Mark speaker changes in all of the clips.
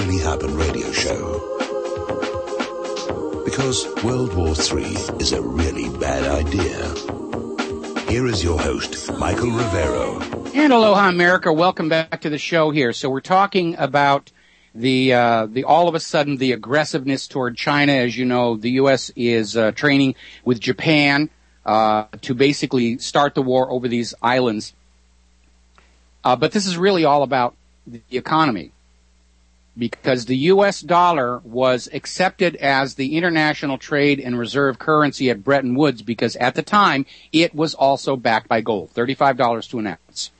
Speaker 1: Really Happen radio show. Because World War III is a really bad idea. Here is your host, Michael Rivero.
Speaker 2: And aloha, America. Welcome back to the show here. So we're talking about the all of a sudden the aggressiveness toward China. As you know, the U.S. is training with Japan to basically start the war over these islands. But this is really all about the economy, because the U.S. dollar was accepted as the international trade and reserve currency at Bretton Woods because at the time it was also backed by gold, $35 to an ounce.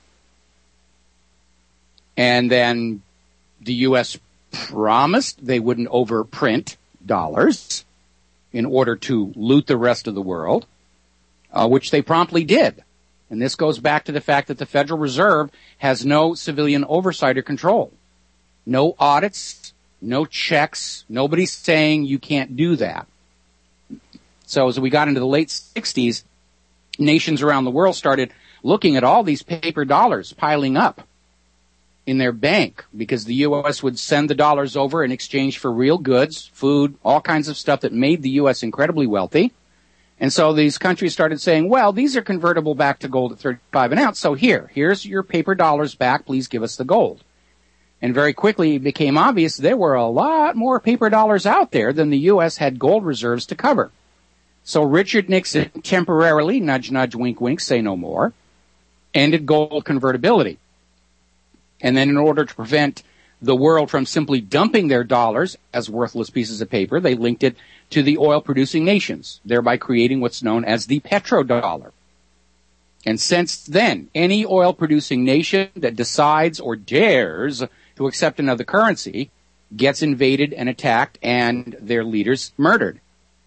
Speaker 2: And then the U.S. promised they wouldn't overprint dollars in order to loot the rest of the world, which they promptly did. And this goes back to the fact that the Federal Reserve has no civilian oversight or control. No audits, no checks, nobody's saying you can't do that. So as we got into the late 60s, nations around the world started looking at all these paper dollars piling up in their bank because the U.S. would send the dollars over in exchange for real goods, food, all kinds of stuff that made the U.S. incredibly wealthy. And so these countries started saying, well, these are convertible back to gold at 35 an ounce, so here's your paper dollars back, please give us the gold. And very quickly it became obvious there were a lot more paper dollars out there than the U.S. had gold reserves to cover. So Richard Nixon temporarily, nudge, nudge, wink, wink, say no more, ended gold convertibility. And then in order to prevent the world from simply dumping their dollars as worthless pieces of paper, they linked it to the oil-producing nations, thereby creating what's known as the petrodollar. And since then, any oil-producing nation that decides or dares to accept another currency gets invaded and attacked and their leaders murdered.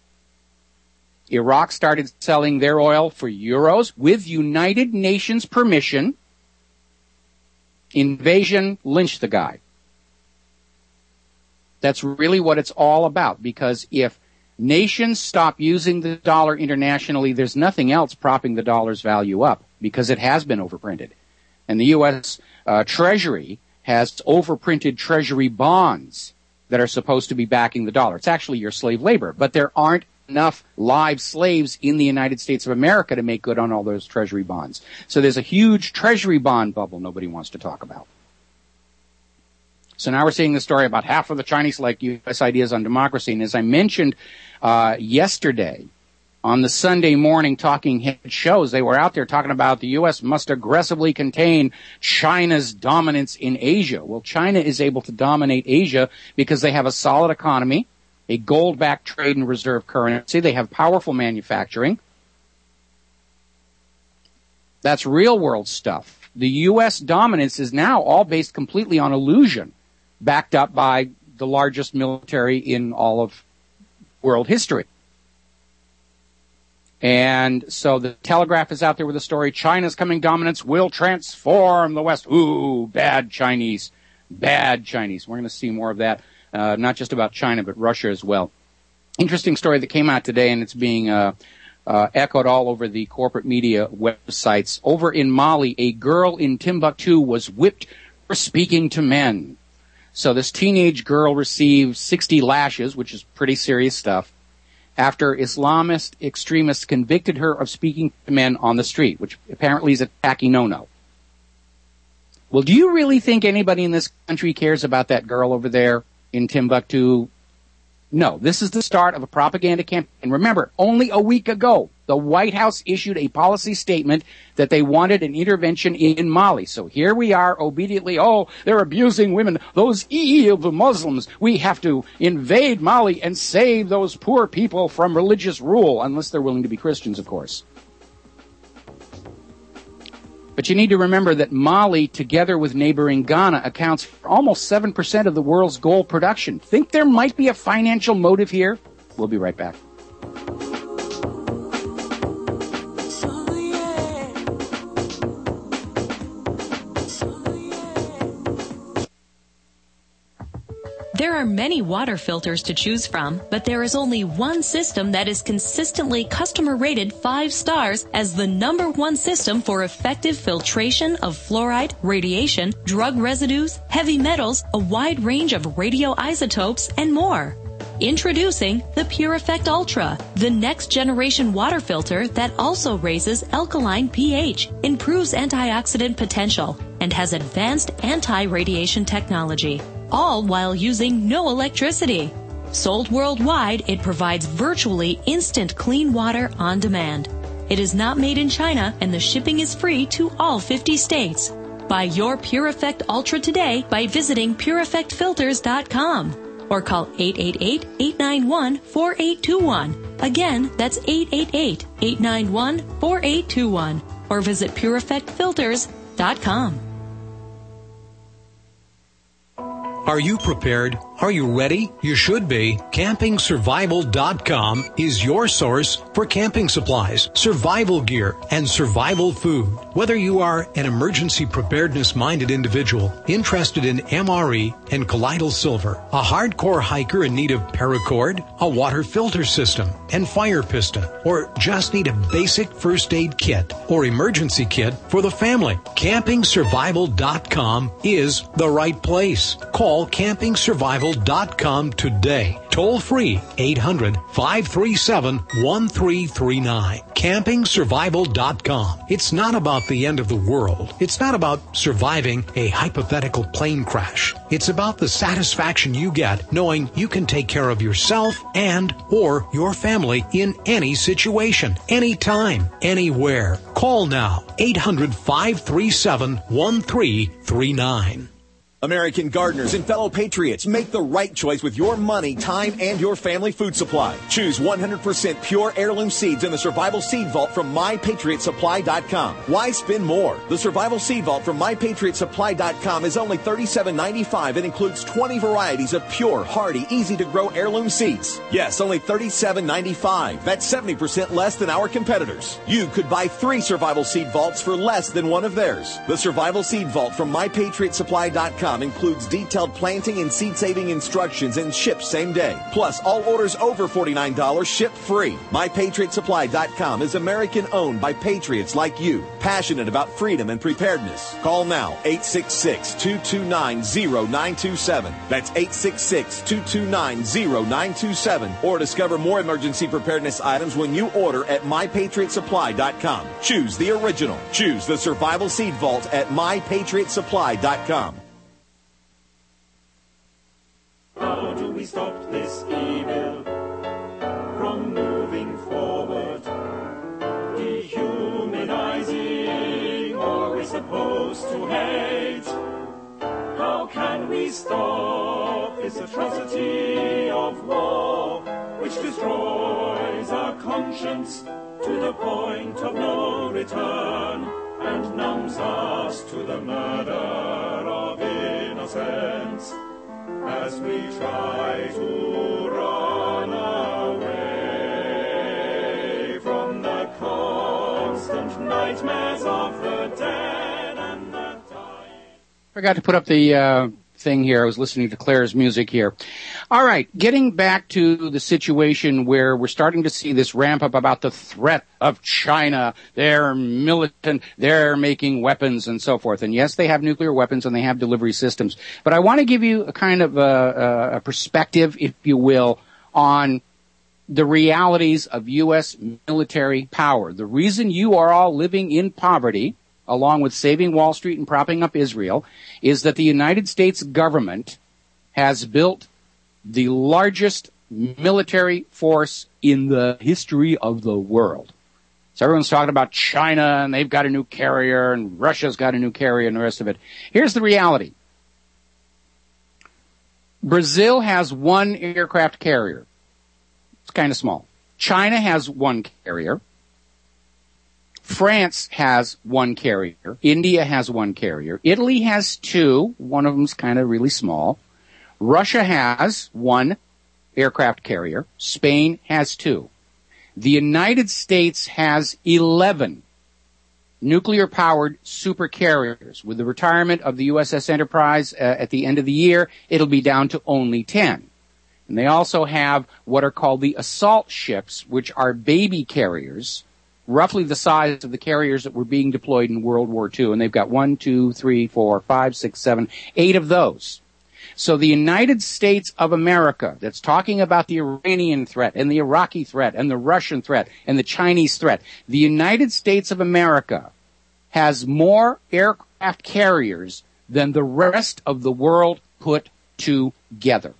Speaker 2: Iraq started selling their oil for euros with United Nations permission. Invasion, lynch the guy. That's really what it's all about, because if nations stop using the dollar internationally, there's nothing else propping the dollar's value up because it has been overprinted. And the U.S. Treasury has overprinted Treasury bonds that are supposed to be backing the dollar. It's actually your slave labor, but there aren't enough live slaves in the United States of America to make good on all those Treasury bonds. So there's a huge Treasury bond bubble nobody wants to talk about. So now we're seeing the story about half of the Chinese like U.S. ideas on democracy. And as I mentioned yesterday on the Sunday morning Talking Head shows, they were out there talking about the U.S. must aggressively contain China's dominance in Asia. Well, China is able to dominate Asia because they have a solid economy, a gold-backed trade and reserve currency. They have powerful manufacturing. That's real-world stuff. The U.S. dominance is now all based completely on illusion, backed up by the largest military in all of world history. And so the Telegraph is out there with a story, China's coming dominance will transform the West. Ooh, bad Chinese. Bad Chinese. We're going to see more of that, not just about China, but Russia as well. Interesting story that came out today, and it's being echoed all over the corporate media websites. Over in Mali, a girl in Timbuktu was whipped for speaking to men. So this teenage girl received 60 lashes, which is pretty serious stuff, after Islamist extremists convicted her of speaking to men on the street, which apparently is a tacky no-no. Well, do you really think anybody in this country cares about that girl over there in Timbuktu? No, this is the start of a propaganda campaign. Remember, only a week ago, the White House issued a policy statement that they wanted an intervention in Mali. So here we are obediently, they're abusing women. Those evil Muslims, we have to invade Mali and save those poor people from religious rule, unless they're willing to be Christians, of course. But you need to remember that Mali, together with neighboring Ghana, accounts for almost 7% of the world's gold production. Think there might be a financial motive here? We'll be right back.
Speaker 3: There are many water filters to choose from, but there is only one system that is consistently customer rated 5 stars as the #1 system for effective filtration of fluoride, radiation, drug residues, heavy metals, a wide range of radioisotopes, and more. Introducing the Pure Effect Ultra, the next generation water filter that also raises alkaline pH, improves antioxidant potential, and has advanced anti-radiation technology, all while using no electricity. Sold worldwide, it provides virtually instant clean water on demand. It is not made in China, and the shipping is free to all 50 states. Buy your Pure Effect Ultra today by visiting PureEffectFilters.com. or call 888-891-4821. Again, that's 888-891-4821. Or visit PureEffectFilters.com.
Speaker 4: Are you prepared? Are you ready? You should be. CampingSurvival.com is your source for camping supplies, survival gear, and survival food. Whether you are an emergency preparedness-minded individual interested in MRE and colloidal silver, a hardcore hiker in need of paracord, a water filter system, and fire piston, or just need a basic first aid kit or emergency kit for the family, CampingSurvival.com is the right place. Call CampingSurvival.com today. Toll free 800-537-1339. CampingSurvival.com. It's not about the end of the world. It's not about surviving a hypothetical plane crash. It's about the satisfaction you get knowing you can take care of yourself and or your family in any situation, anytime, anywhere. Call now 800-537-1339.
Speaker 5: American gardeners and fellow patriots, make the right choice with your money, time, and your family food supply. Choose 100% pure heirloom seeds in the Survival Seed Vault from MyPatriotSupply.com. Why spend more? The Survival Seed Vault from MyPatriotSupply.com is only $37.95 and includes 20 varieties of pure, hardy, easy-to-grow heirloom seeds. Yes, only $37.95. That's 70% less than our competitors. You could buy 3 Survival Seed Vaults for less than one of theirs. The Survival Seed Vault from MyPatriotSupply.com includes detailed planting and seed-saving instructions and ships same day. Plus, all orders over $49 ship free. MyPatriotSupply.com is American-owned by patriots like you, passionate about freedom and preparedness. Call now, 866-229-0927. That's 866-229-0927. Or discover more emergency preparedness items when you order at MyPatriotSupply.com. Choose the original. Choose the Survival Seed Vault at MyPatriotSupply.com.
Speaker 6: How do we stop this evil from moving forward? Dehumanizing all we're supposed to hate. How can we stop this atrocity of war, which destroys our conscience to the point of no return and numbs us to the murder of innocence? As we try to run away from the constant nightmares of the dead and the dying.
Speaker 2: Forgot to put up the thing here. I was listening to Claire's music here. All right, getting back to the situation where we're starting to see this ramp up about the threat of China. They're militant, they're making weapons and so forth. And yes, they have nuclear weapons and they have delivery systems. But I want to give you a kind of a perspective, if you will, on the realities of U.S. military power. The reason you are all living in poverty, along with saving Wall Street and propping up Israel, is that the United States government has built the largest military force in the history of the world. So everyone's talking about China, and they've got a new carrier, and Russia's got a new carrier, and the rest of it. Here's the reality. Brazil has 1 aircraft carrier. It's kind of small. China has 1 carrier. France has 1 carrier. India has 1 carrier. Italy has 2. One of them's kind of really small. Russia has 1 aircraft carrier. Spain has 2. The United States has 11. nuclear-powered supercarriers. With the retirement of the USS Enterprise at the end of the year, it'll be down to only 10. And they also have what are called the assault ships, which are baby carriers, roughly the size of the carriers that were being deployed in World War II. And they've got 1, 2, 3, 4, 5, 6, 7, 8 of those. So the United States of America, that's talking about the Iranian threat and the Iraqi threat and the Russian threat and the Chinese threat, the United States of America has more aircraft carriers than the rest of the world put together.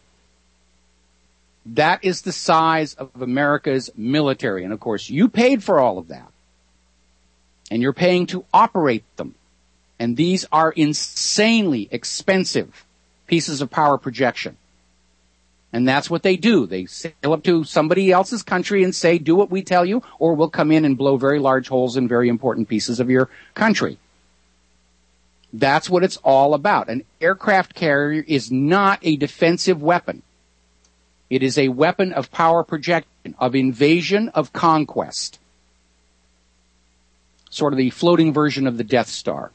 Speaker 2: That is the size of America's military. And of course, you paid for all of that. And you're paying to operate them. And these are insanely expensive pieces of power projection. And that's what they do. They sail up to somebody else's country and say, do what we tell you, or we'll come in and blow very large holes in very important pieces of your country. That's what it's all about. An aircraft carrier is not a defensive weapon. It is a weapon of power projection, of invasion, of conquest. Sort of the floating version of the Death Star.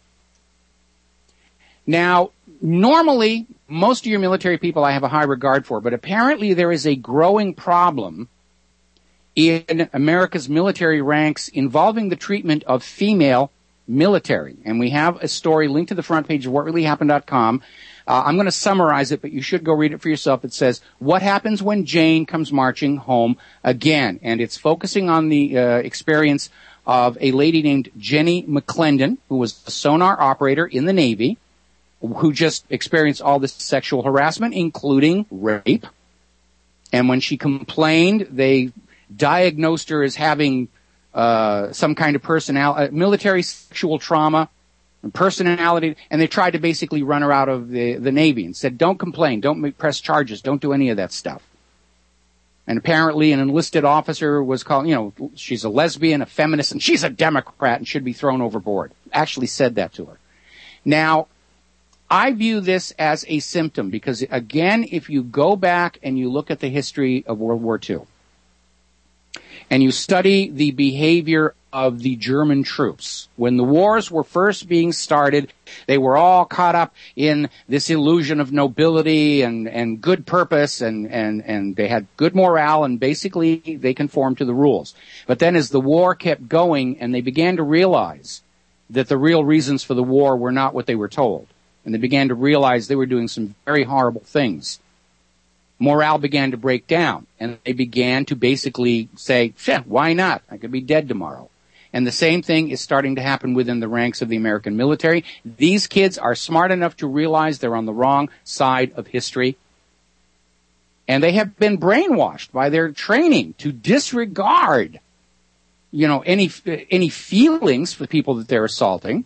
Speaker 2: Now, normally, most of your military people I have a high regard for, but apparently there is a growing problem in America's military ranks involving the treatment of female military. And we have a story linked to the front page of whatreallyhappened.com. I'm going to summarize it, but you should go read it for yourself. It says, what happens when Jane comes marching home again? And it's focusing on the experience of a lady named Jenny McClendon, who was a sonar operator in the Navy, who just experienced all this sexual harassment, including rape. And when she complained, they diagnosed her as having some kind of military sexual trauma, and personality, and they tried to basically run her out of the Navy and said, don't complain, don't press charges, don't do any of that stuff. And apparently an enlisted officer was called, she's a lesbian, a feminist, and she's a Democrat and should be thrown overboard. Actually said that to her. Now, I view this as a symptom because, again, if you go back and you look at the history of World War II and you study the behavior of the German troops, when the wars were first being started, they were all caught up in this illusion of nobility and good purpose and they had good morale and basically they conformed to the rules. But then as the war kept going and they began to realize that the real reasons for the war were not what they were told, and they began to realize they were doing some very horrible things, morale began to break down, and they began to basically say, why not? I could be dead tomorrow. And the same thing is starting to happen within the ranks of the American military. These kids are smart enough to realize they're on the wrong side of history, and they have been brainwashed by their training to disregard, any feelings for the people that they're assaulting.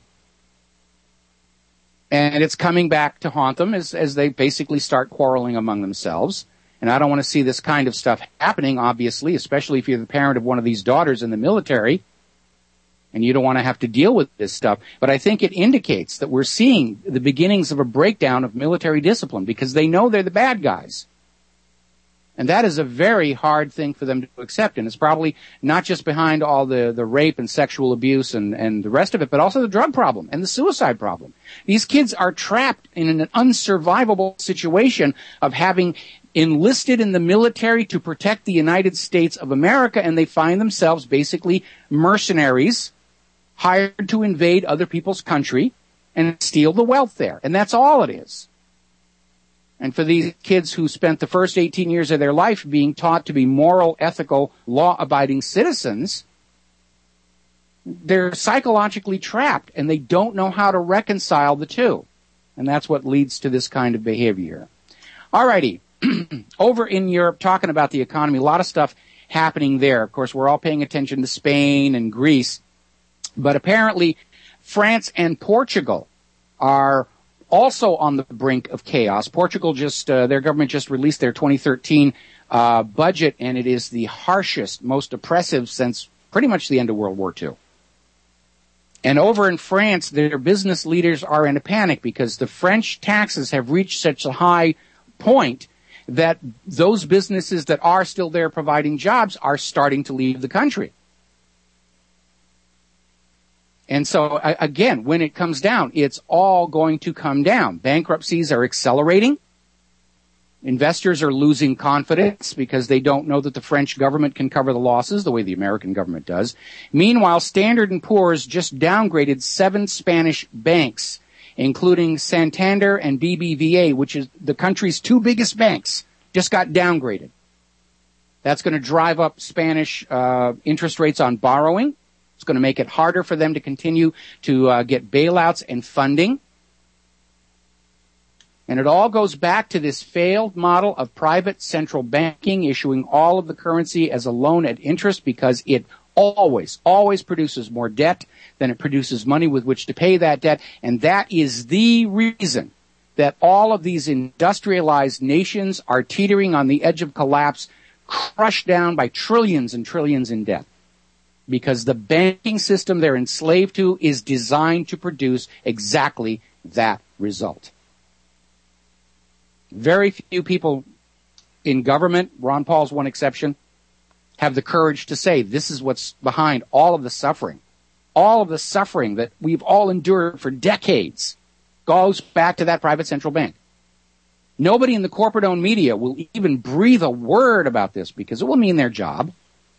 Speaker 2: And it's coming back to haunt them as they basically start quarreling among themselves. And I don't want to see this kind of stuff happening, obviously, especially if you're the parent of one of these daughters in the military and you don't want to have to deal with this stuff. But I think it indicates that we're seeing the beginnings of a breakdown of military discipline because they know they're the bad guys. And that is a very hard thing for them to accept. And it's probably not just behind all the rape and sexual abuse and the rest of it, but also the drug problem and the suicide problem. These kids are trapped in an unsurvivable situation of having enlisted in the military to protect the United States of America, and they find themselves basically mercenaries hired to invade other people's country and steal the wealth there. And that's all it is. And for these kids who spent the first 18 years of their life being taught to be moral, ethical, law-abiding citizens, they're psychologically trapped, and they don't know how to reconcile the two. And that's what leads to this kind of behavior. All righty. Over in Europe, talking about the economy, a lot of stuff happening there. Of course, we're all paying attention to Spain and Greece. But apparently, France and Portugal are also on the brink of chaos. Portugal their government just released their 2013 budget, and it is the harshest, most oppressive since pretty much the end of World War II. And over in France, their business leaders are in a panic because the French taxes have reached such a high point that those businesses that are still there providing jobs are starting to leave the country. And so, again, when it comes down, it's all going to come down. Bankruptcies are accelerating. Investors are losing confidence because they don't know that the French government can cover the losses the way the American government does. Meanwhile, Standard & Poor's just downgraded 7 Spanish banks, including Santander and BBVA, which is the country's 2 biggest banks, just got downgraded. That's going to drive up Spanish interest rates on borrowing. It's going to make it harder for them to continue to get bailouts and funding. And it all goes back to this failed model of private central banking issuing all of the currency as a loan at interest because it always produces more debt than it produces money with which to pay that debt. And that is the reason that all of these industrialized nations are teetering on the edge of collapse, crushed down by trillions and trillions in debt. Because the banking system they're enslaved to is designed to produce exactly that result. Very few people in government, Ron Paul's one exception, have the courage to say this is what's behind all of the suffering. All of the suffering that we've all endured for decades goes back to that private central bank. Nobody in the corporate-owned media will even breathe a word about this because it will mean their job.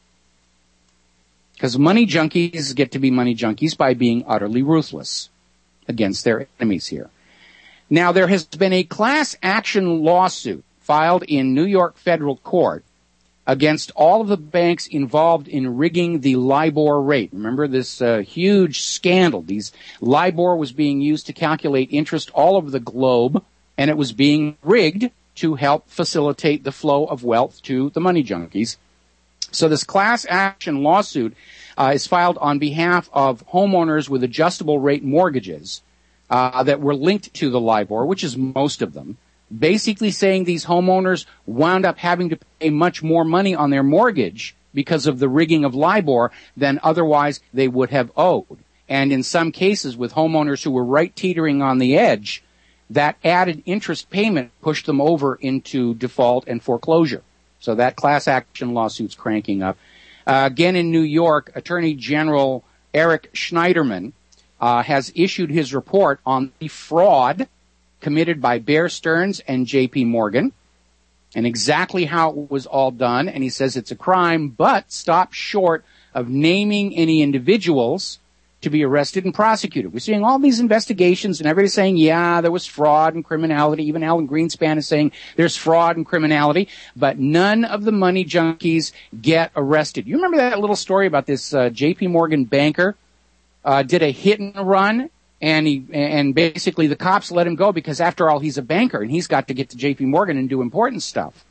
Speaker 2: Because money junkies get to be money junkies by being utterly ruthless against their enemies here. Now, there has been a class action lawsuit filed in New York federal court against all of the banks involved in rigging the LIBOR rate. Remember this huge scandal. LIBOR was being used to calculate interest all over the globe, and it was being rigged to help facilitate the flow of wealth to the money junkies. So this class action lawsuit is filed on behalf of homeowners with adjustable rate mortgages that were linked to the LIBOR, which is most of them, basically saying these homeowners wound up having to pay much more money on their mortgage because of the rigging of LIBOR than otherwise they would have owed. And in some cases, with homeowners who were right teetering on the edge, that added interest payment pushed them over into default and foreclosure. So that class action lawsuit's cranking up. Again in New York, Attorney General Eric Schneiderman has issued his report on the fraud committed by Bear Stearns and J.P. Morgan and exactly how it was all done. And he says it's a crime, but stops short of naming any individuals to be arrested and prosecuted. We're seeing all these investigations and everybody's saying, yeah, there was fraud and criminality. Even Alan Greenspan is saying there's fraud and criminality, but none of the money junkies get arrested. You remember that little story about this J.P. Morgan banker did a hit and run and basically the cops let him go because after all, he's a banker and he's got to get to J.P. Morgan and do important stuff.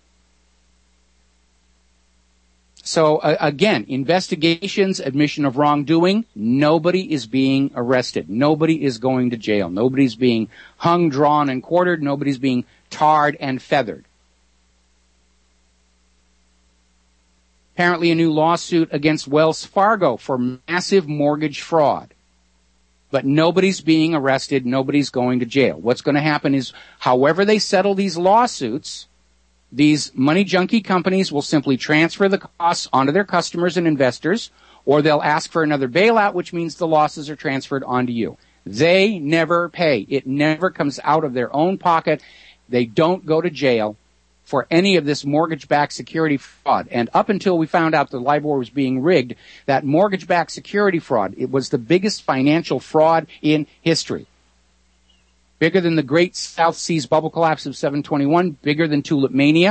Speaker 2: So again, investigations, admission of wrongdoing, nobody is being arrested. Nobody is going to jail. Nobody's being hung, drawn, and quartered. Nobody's being tarred and feathered. Apparently a new lawsuit against Wells Fargo for massive mortgage fraud. But nobody's being arrested. Nobody's going to jail. What's going to happen is, however they settle these lawsuits, these money junkie companies will simply transfer the costs onto their customers and investors, or they'll ask for another bailout, which means the losses are transferred onto you. They never pay. It never comes out of their own pocket. They don't go to jail for any of this mortgage-backed security fraud. And up until we found out the LIBOR was being rigged, that mortgage-backed security fraud, it was the biggest financial fraud in history. Bigger than the great South Seas bubble collapse of 721, bigger than Tulip Mania.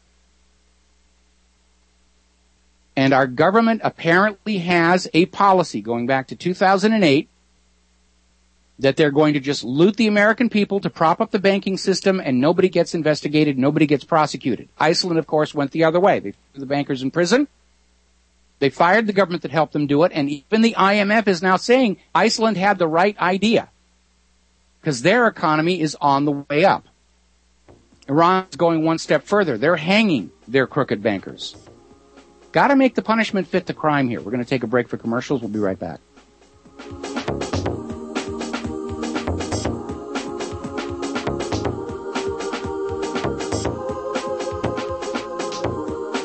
Speaker 2: And our government apparently has a policy going back to 2008 that they're going to just loot the American people to prop up the banking system and nobody gets investigated, nobody gets prosecuted. Iceland, of course, went the other way. They threw the bankers in prison. They fired the government that helped them do it, and even the IMF is now saying Iceland had the right idea, because their economy is on the way up. Iran's going one step further. They're hanging their crooked bankers. Got to make the punishment fit the crime here. We're going to take a break for commercials. We'll be right back.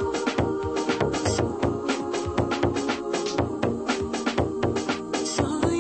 Speaker 6: For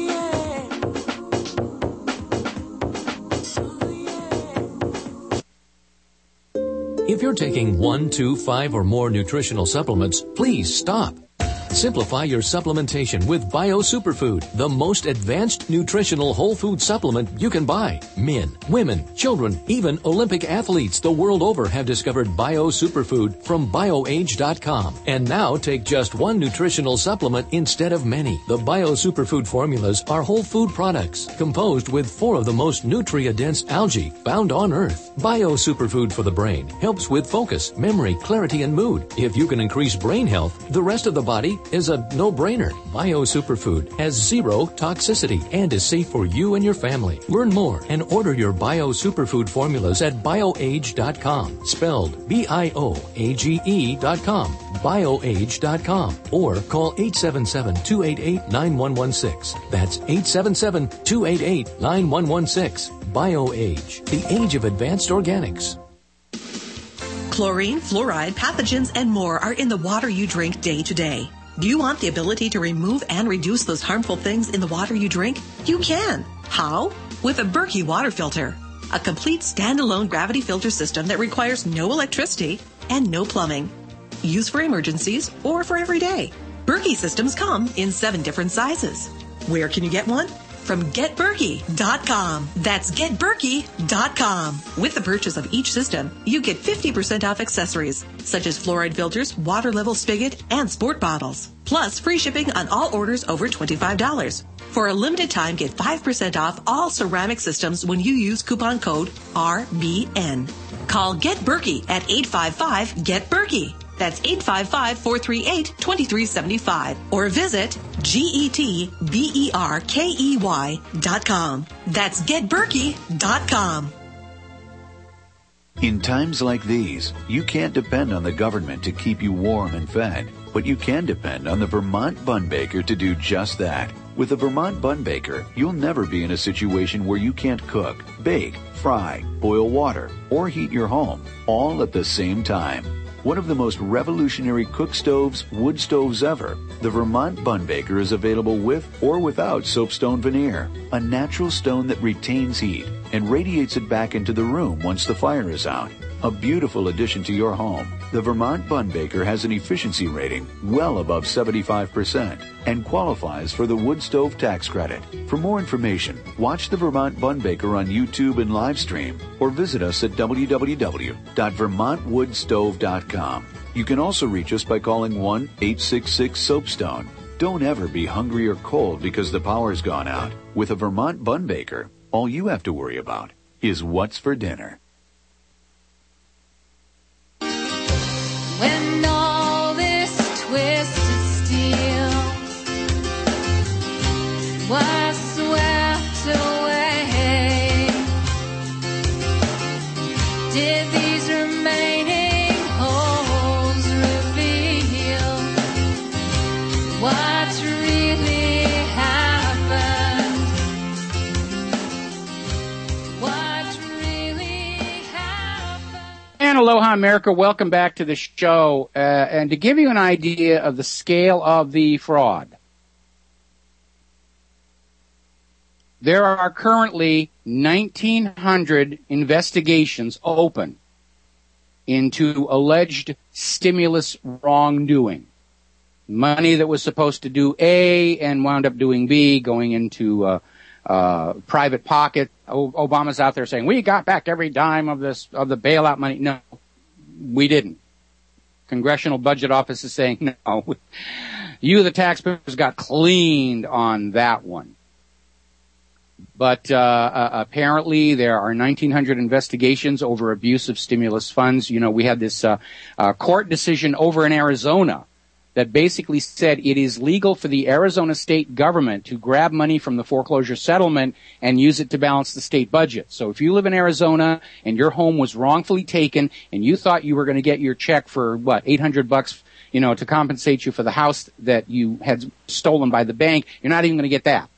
Speaker 7: If you're taking 1, 2, 5, or more nutritional supplements, please stop. Simplify your supplementation with Bio Superfood, the most advanced nutritional whole food supplement you can buy. Men, women, children, even Olympic athletes the world over have discovered Bio Superfood from BioAge.com. And now take just one nutritional supplement instead of many. The Bio Superfood formulas are whole food products composed with 4 of the most nutrient-dense algae found on Earth. Bio Superfood for the brain helps with focus, memory, clarity, and mood. If you can increase brain health, the rest of the body is a no-brainer. Bio Superfood has 0 toxicity and is safe for you and your family. Learn more and order your Bio Superfood formulas at BioAge.com, spelled BIOAGE.com, BioAge.com, or call 877-288-9116. That's 877-288-9116. BioAge, the age of advanced organics.
Speaker 8: Chlorine, fluoride, pathogens, and more are in the water you drink day to day. Do you want the ability to remove and reduce those harmful things in the water you drink? You can. How? With a Berkey water filter. A complete standalone gravity filter system that requires no electricity and no plumbing. Used for emergencies or for every day. Berkey systems come in 7 different sizes. Where can you get one? From GetBerkey.com. That's GetBerkey.com. With the purchase of each system, you get 50% off accessories, such as fluoride filters, water level spigot, and sport bottles. Plus free shipping on all orders over $25. For a limited time, get 5% off all ceramic systems when you use coupon code RBN. Call Get Berkey at 855-GET-BERKEY. That's 855-438-2375. Or visit GetBerkey.com. That's GetBerkey.com.
Speaker 9: In times like these, you can't depend on the government to keep you warm and fed, but you can depend on the Vermont Bun Baker to do just that. With the Vermont Bun Baker, you'll never be in a situation where you can't cook, bake, fry, boil water, or heat your home, all at the same time. One of the most revolutionary cook stoves, wood stoves ever, the Vermont Bun Baker is available with or without soapstone veneer, a natural stone that retains heat and radiates it back into the room once the fire is out. A beautiful addition to your home. The Vermont Bun Baker has an efficiency rating well above 75% and qualifies for the wood stove tax credit. For more information, watch the Vermont Bun Baker on YouTube and live stream or visit us at www.vermontwoodstove.com. You can also reach us by calling 1-866-SOAPSTONE. Don't ever be hungry or cold because the power's gone out. With a Vermont Bun Baker, all you have to worry about is what's for dinner.
Speaker 10: When all this twisted steel was swept away, did these remaining holes reveal what really happened? What really happened?
Speaker 2: And aloha, America. Welcome back to the show. And to give you an idea of the scale of the fraud, there are currently 1,900 investigations open into alleged stimulus wrongdoing. Money that was supposed to do A and wound up doing B, going into private pocket. Obama's out there saying, we got back every dime of the bailout money. No, we didn't. Congressional Budget Office is saying, no, you, the taxpayers, got cleaned on that one. But apparently there are 1,900 investigations over abuse of stimulus funds. You know, we had this court decision over in Arizona that basically said it is legal for the Arizona state government to grab money from the foreclosure settlement and use it to balance the state budget. So if you live in Arizona and your home was wrongfully taken and you thought you were going to get your check for, $800, to compensate you for the house that you had stolen by the bank, you're not even going to get that.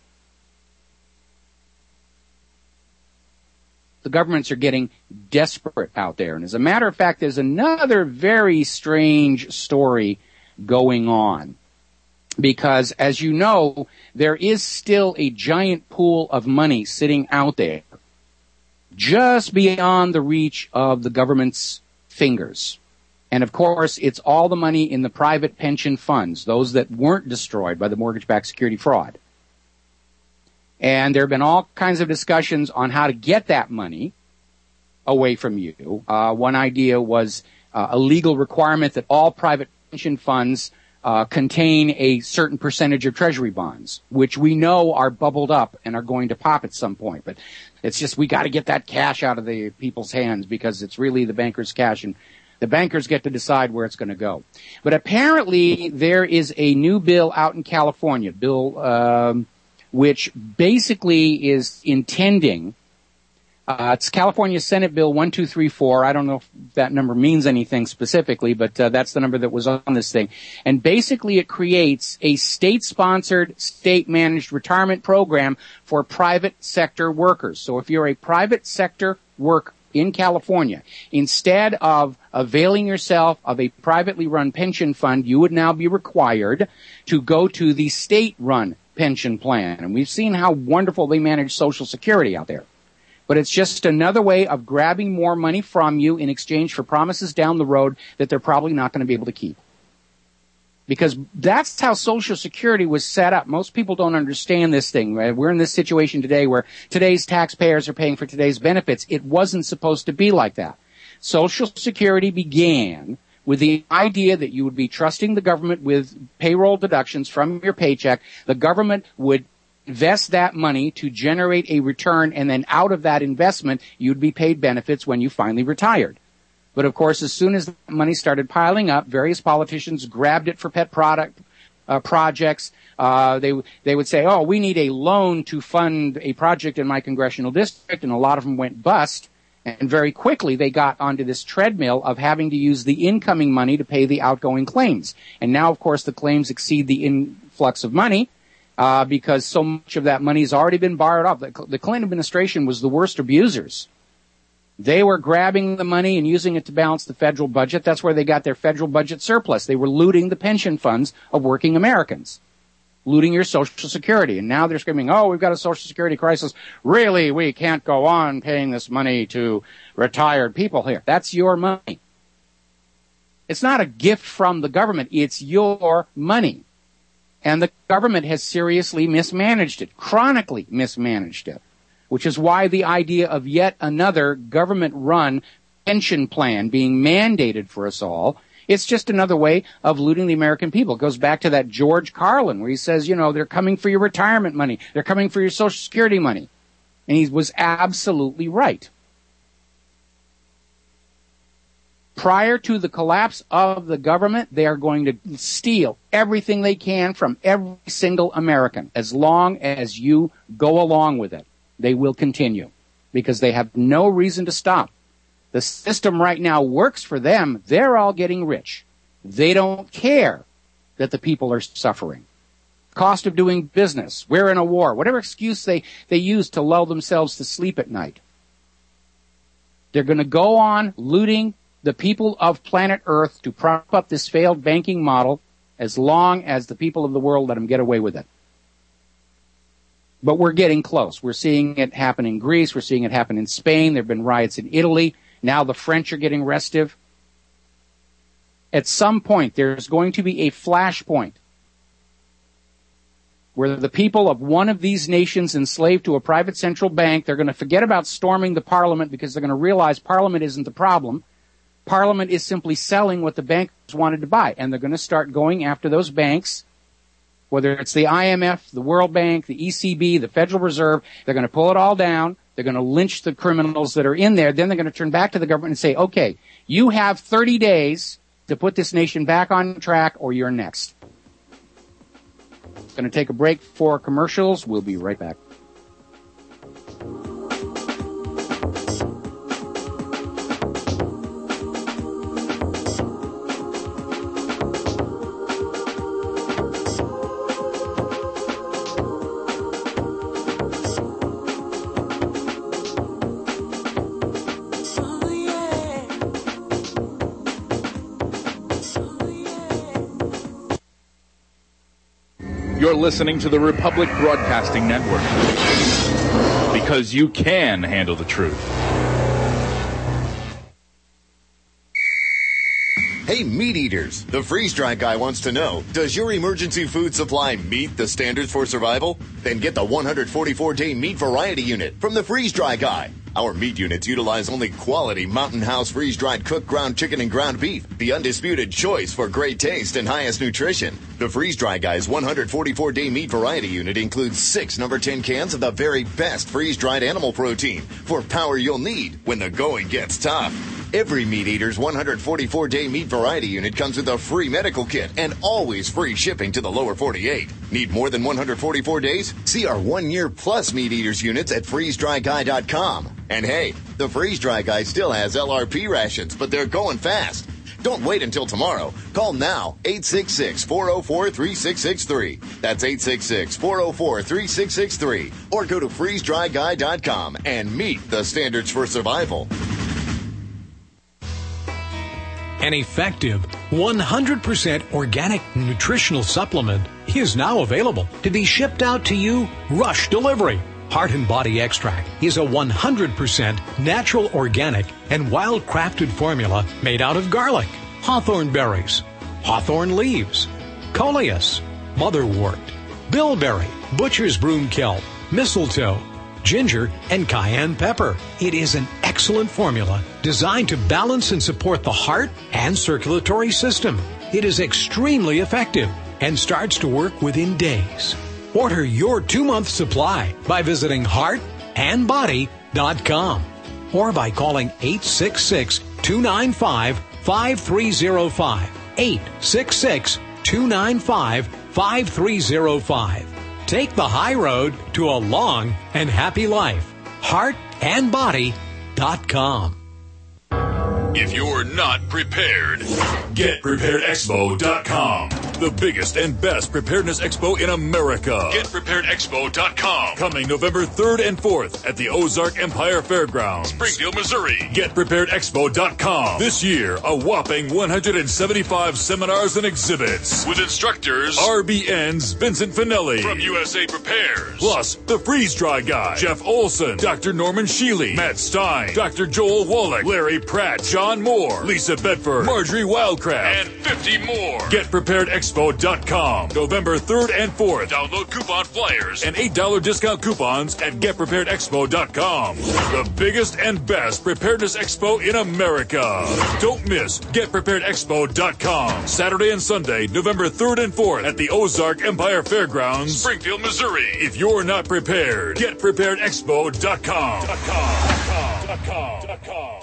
Speaker 2: The governments are getting desperate out there. And as a matter of fact, there's another very strange story going on. Because, as you know, there is still a giant pool of money sitting out there just beyond the reach of the government's fingers. And of course, it's all the money in the private pension funds, those that weren't destroyed by the mortgage-backed security fraud. And there have been all kinds of discussions on how to get that money away from you. One idea was a legal requirement that all private pension funds contain a certain percentage of treasury bonds, which we know are bubbled up and are going to pop at some point. But it's just we got to get that cash out of the people's hands because it's really the bankers' cash, and the bankers get to decide where it's going to go. But apparently there is a new bill out in California, which basically is intending it's California Senate Bill 1234. I don't know if that number means anything specifically, but that's the number that was on this thing. And basically it creates a state-sponsored, state-managed retirement program for private sector workers. So if you're a private sector worker in California, instead of availing yourself of a privately run pension fund, you would now be required to go to the state-run pension plan. And we've seen how wonderful they manage Social Security out there. But it's just another way of grabbing more money from you in exchange for promises down the road that they're probably not going to be able to keep. Because that's how Social Security was set up. Most people don't understand this thing. Right? We're in this situation today where today's taxpayers are paying for today's benefits. It wasn't supposed to be like that. Social Security began with the idea that you would be trusting the government with payroll deductions from your paycheck. The government would invest that money to generate a return, and then out of that investment, you'd be paid benefits when you finally retired. But of course, as soon as the money started piling up, various politicians grabbed it for pet projects. They would say, oh, we need a loan to fund a project in my congressional district, and a lot of them went bust. And very quickly, they got onto this treadmill of having to use the incoming money to pay the outgoing claims. And now, of course, the claims exceed the influx of money. Because so much of that money has already been borrowed off. The Clinton administration was the worst abusers. They were grabbing the money and using it to balance the federal budget. That's where they got their federal budget surplus. They were looting the pension funds of working Americans, looting your Social Security. And now they're screaming, oh, we've got a Social Security crisis. Really, we can't go on paying this money to retired people here. That's your money. It's not a gift from the government. It's your money. And the government has seriously mismanaged it, chronically mismanaged it, which is why the idea of yet another government-run pension plan being mandated for us all, it's just another way of looting the American people. It goes back to that George Carlin where he says, you know, they're coming for your retirement money. They're coming for your Social Security money. And he was absolutely right. Prior to the collapse of the government, they are going to steal everything they can from every single American. As long as you go along with it, they will continue because they have no reason to stop. The system right now works for them. They're all getting rich. They don't care that the people are suffering. Cost of doing business. We're in a war. Whatever excuse they use to lull themselves to sleep at night. They're going to go on looting the people of planet Earth to prop up this failed banking model as long as the people of the world let them get away with it. But we're getting close. We're seeing it happen in Greece. We're seeing it happen in Spain. There have been riots in Italy. Now the French are getting restive. At some point, there's going to be a flashpoint where the people of one of these nations enslaved to a private central bank, they're going to forget about storming the parliament because they're going to realize parliament isn't the problem. Parliament is simply selling what the bankers wanted to buy, and they're going to start going after those banks, whether it's the IMF, the World Bank, the ECB, the Federal Reserve. They're going to pull it all down. They're going to lynch the criminals that are in there. Then they're going to turn back to the government and say, okay, you have 30 days to put this nation back on track or you're next. Going to take a break for commercials. We'll be right back.
Speaker 11: You're listening to the Republic Broadcasting Network. Because you can handle the truth.
Speaker 12: Hey, meat eaters, the freeze-dry guy wants to know, does your emergency food supply meet the standards for survival? Then get the 144-day meat variety unit from the freeze-dry guy. Our meat units utilize only quality Mountain House freeze-dried cooked ground chicken and ground beef, the undisputed choice for great taste and highest nutrition. The freeze-dry guy's 144-day meat variety unit includes 6 number 10 cans of the very best freeze-dried animal protein for power you'll need when the going gets tough. Every Meat Eater's 144-day meat variety unit comes with a free medical kit and always free shipping to the lower 48. Need more than 144 days? See our 1-year plus Meat Eater's units at freezedryguy.com. And hey, the Freeze Dry Guy still has LRP rations, but they're going fast. Don't wait until tomorrow. Call now, 866-404-3663. That's 866-404-3663. Or go to freezedryguy.com and meet the standards for survival.
Speaker 4: An effective 100% organic nutritional supplement is now available to be shipped out to you rush delivery. Heart and Body Extract is a 100% natural, organic, and wild-crafted formula made out of garlic, hawthorn berries, hawthorn leaves, coleus, motherwort, bilberry, butcher's broom kelp, mistletoe, ginger, and cayenne pepper. It is an excellent formula designed to balance and support the heart and circulatory system. It is extremely effective and starts to work within days. Order your 2-month supply by visiting heartandbody.com or by calling 866-295-5305. 866-295-5305. Take the high road to a long and happy life. Heartandbody.com.
Speaker 13: If you're not prepared, GetPreparedExpo.com. The biggest and best preparedness expo in America. GetPreparedExpo.com. Coming November 3rd and 4th at the Ozark Empire Fairgrounds, Springfield, Missouri. GetPreparedExpo.com. This year, a whopping 175 seminars and exhibits with instructors RBN's Vincent Finelli from USA Prepares. Plus, the Freeze Dry Guy, Jeff Olson, Dr. Norman Shealy, Matt Stein, Dr. Joel Wallach, Larry Pratt, John Moore, Lisa Bedford, Marjorie Wildcraft, and 50 more. GetPreparedExpo.com. November 3rd and 4th. Download coupon flyers and $8 discount coupons at GetPreparedExpo.com. The biggest and best preparedness expo in America. Don't miss GetPreparedExpo.com. Saturday and Sunday, November 3rd and 4th at the Ozark Empire Fairgrounds, Springfield, Missouri. If you're not prepared, GetPreparedExpo.com.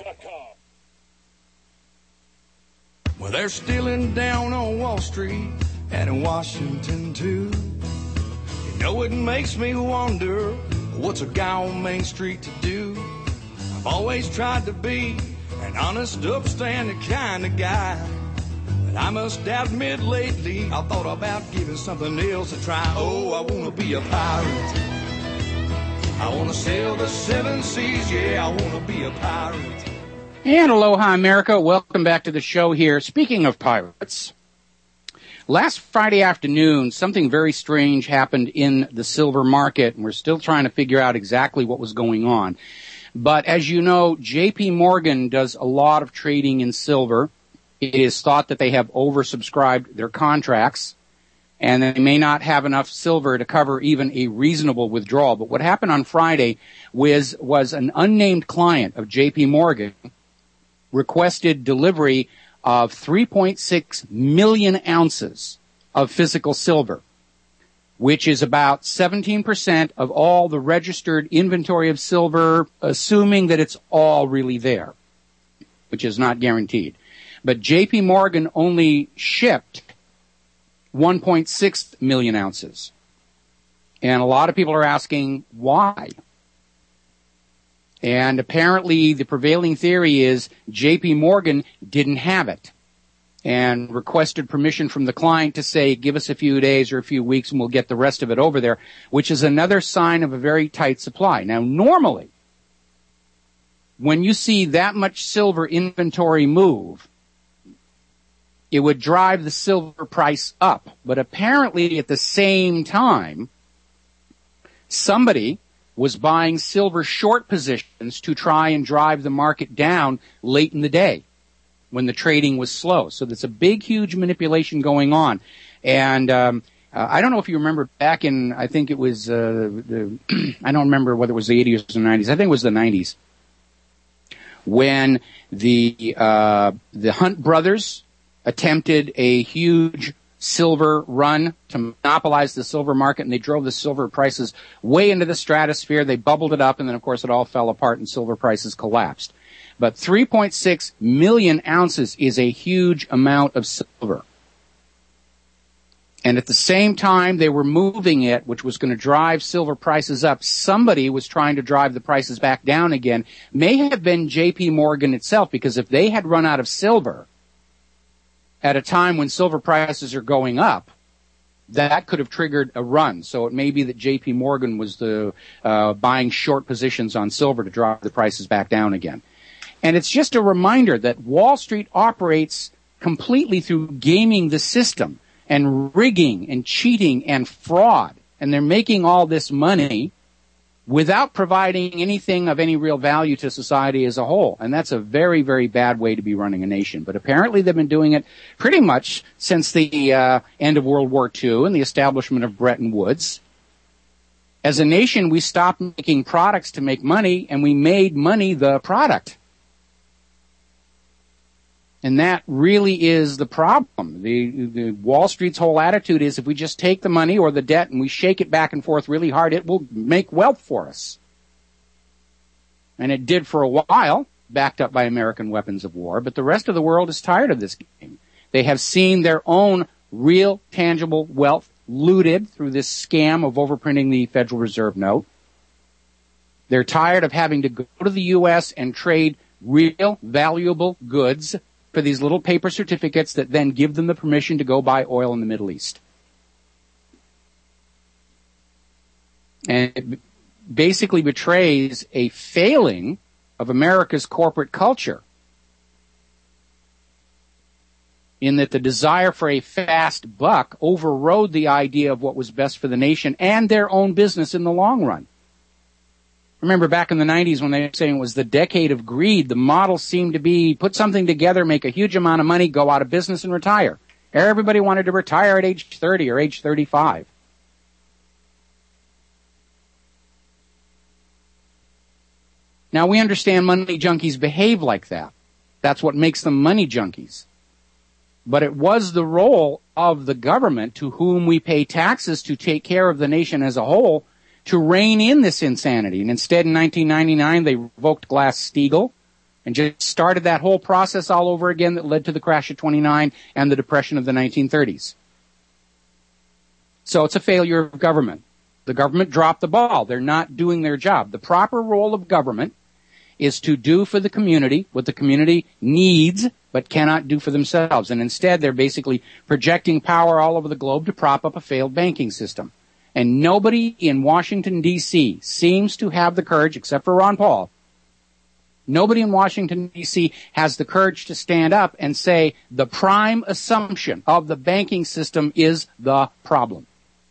Speaker 14: Well, they're stealing down on Wall Street and in Washington, too. You know, it makes me wonder, what's a guy on Main Street to do? I've always tried to be an honest, upstanding kind of guy. But I must admit lately, I thought about giving something else a try. Oh, I want to be a pirate. I want to sail the 7 seas, yeah, I want to be a pirate.
Speaker 2: And aloha, America. Welcome back to the show here. Speaking of pirates, last Friday afternoon, something very strange happened in the silver market, and we're still trying to figure out exactly what was going on. But as you know, J.P. Morgan does a lot of trading in silver. It is thought that they have oversubscribed their contracts, and they may not have enough silver to cover even a reasonable withdrawal. But what happened on Friday was an unnamed client of J.P. Morgan requested delivery of 3.6 million ounces of physical silver, which is about 17% of all the registered inventory of silver, assuming that it's all really there, which is not guaranteed. But JP Morgan only shipped 1.6 million ounces. And a lot of people are asking why. And apparently the prevailing theory is J.P. Morgan didn't have it and requested permission from the client to say, give us a few days or a few weeks and we'll get the rest of it over there, which is another sign of a very tight supply. Now, normally, when you see that much silver inventory move, it would drive the silver price up. But apparently at the same time, somebody was buying silver short positions to try and drive the market down late in the day. when the trading was slow. So there's a big, huge manipulation going on. And I don't know if you remember back in, I think it was, I don't remember whether it was the 80s or the 90s. I think it was the 90s. When the Hunt brothers attempted a huge silver run to monopolize the silver market, and they drove the silver prices way into the stratosphere. They bubbled it up, and then, of course, it all fell apart, and silver prices collapsed. But 3.6 million ounces is a huge amount of silver. And at the same time they were moving it, which was going to drive silver prices up, somebody was trying to drive the prices back down again. May have been J.P. Morgan itself, because if they had run out of silver at a time when silver prices are going up, that could have triggered a run. So it may be that J.P. Morgan was buying short positions on silver to drive the prices back down again. And it's just a reminder that Wall Street operates completely through gaming the system and rigging and cheating and fraud. And they're making all this money without providing anything of any real value to society as a whole. And that's a very, very bad way to be running a nation. But apparently they've been doing it pretty much since the end of World War II and the establishment of Bretton Woods. As a nation, we stopped making products to make money, and we made money the product. And that really is the problem. The Wall Street's whole attitude is if we just take the money or the debt and we shake it back and forth really hard, it will make wealth for us. And it did for a while, backed up by American weapons of war, but the rest of the world is tired of this game. They have seen their own real, tangible wealth looted through this scam of overprinting the Federal Reserve note. They're tired of having to go to the U.S. and trade real, valuable goods for these little paper certificates that then give them the permission to go buy oil in the Middle East. And it basically betrays a failing of America's corporate culture, in that the desire for a fast buck overrode the idea of what was best for the nation and their own business in the long run. Remember back in the 90s when they were saying it was the decade of greed, the model seemed to be put something together, make a huge amount of money, go out of business and retire. Everybody wanted to retire at age 30 or age 35. Now we understand money junkies behave like that. That's what makes them money junkies. But it was the role of the government, to whom we pay taxes to take care of the nation as a whole, to rein in this insanity. And instead, in 1999, they revoked Glass-Steagall and just started that whole process all over again that led to the crash of 29 and the depression of the 1930s. So it's a failure of government. The government dropped the ball. They're not doing their job. The proper role of government is to do for the community what the community needs but cannot do for themselves. And instead, they're basically projecting power all over the globe to prop up a failed banking system. And nobody in Washington, D.C. seems to have the courage, except for Ron Paul. Nobody in Washington, D.C. has the courage to stand up and say the prime assumption of the banking system is the problem.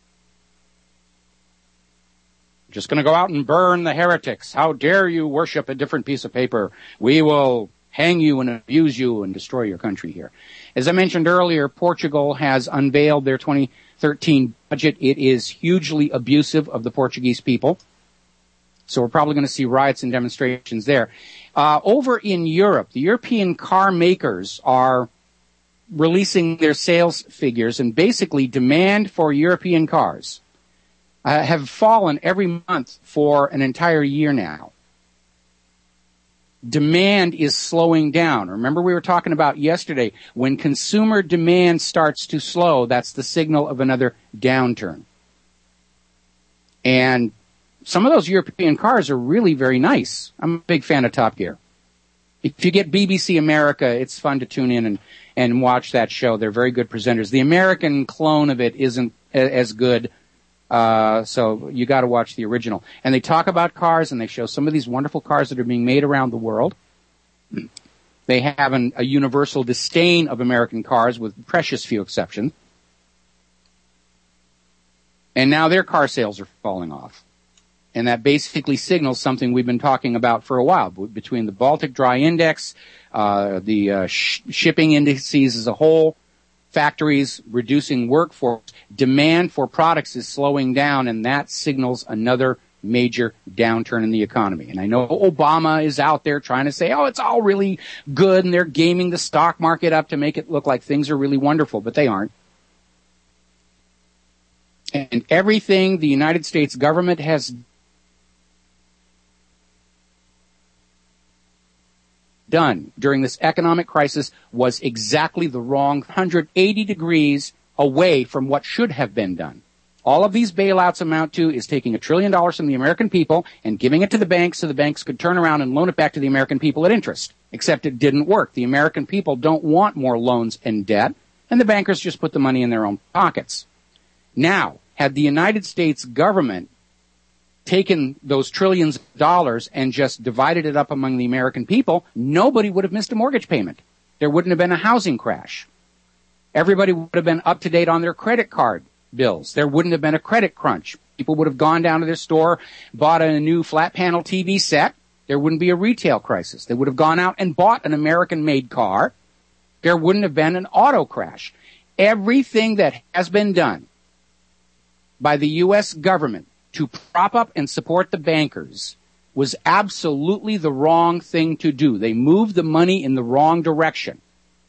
Speaker 2: Just going to go out and burn the heretics. How dare you worship a different piece of paper? We will hang you and abuse you and destroy your country here. As I mentioned earlier, Portugal has unveiled their 2013 budget. It is hugely abusive of the Portuguese people. So we're probably going to see riots and demonstrations there. Over in Europe, the European car makers are releasing their sales figures, and basically demand for European cars have fallen every month for an entire year now. Demand is slowing down. Remember we were talking about yesterday, when consumer demand starts to slow, that's the signal of another downturn. And some of those European cars are really very nice. I'm a big fan of Top Gear. If you get BBC America, it's fun to tune in and watch that show. They're very good presenters. The American clone of it isn't as good. So you got to watch the original. And they talk about cars, and they show some of these wonderful cars that are being made around the world. They have a universal disdain of American cars, with precious few exceptions. And now their car sales are falling off. And that basically signals something we've been talking about for a while. Between the Baltic Dry Index, the shipping indices as a whole, factories reducing workforce, demand for products is slowing down, and that signals another major downturn in the economy. And I know Obama is out there trying to say, oh, it's all really good, and they're gaming the stock market up to make it look like things are really wonderful, but they aren't. And everything the United States government has done during this economic crisis was exactly the wrong 180 degrees away from what should have been done. All of these bailouts amount to is taking $1 trillion from the American people and giving it to the banks so the banks could turn around and loan it back to the American people at interest. Except it didn't work. The American people don't want more loans and debt, and the bankers just put the money in their own pockets. Now, had the United States government taken those trillions of dollars and just divided it up among the American people, nobody would have missed a mortgage payment. There wouldn't have been a housing crash. Everybody would have been up to date on their credit card bills. There wouldn't have been a credit crunch. People would have gone down to their store, bought a new flat panel TV set. There wouldn't be a retail crisis. They would have gone out and bought an American-made car. There wouldn't have been an auto crash. Everything that has been done by the U.S. government to prop up and support the bankers was absolutely the wrong thing to do. They moved the money in the wrong direction.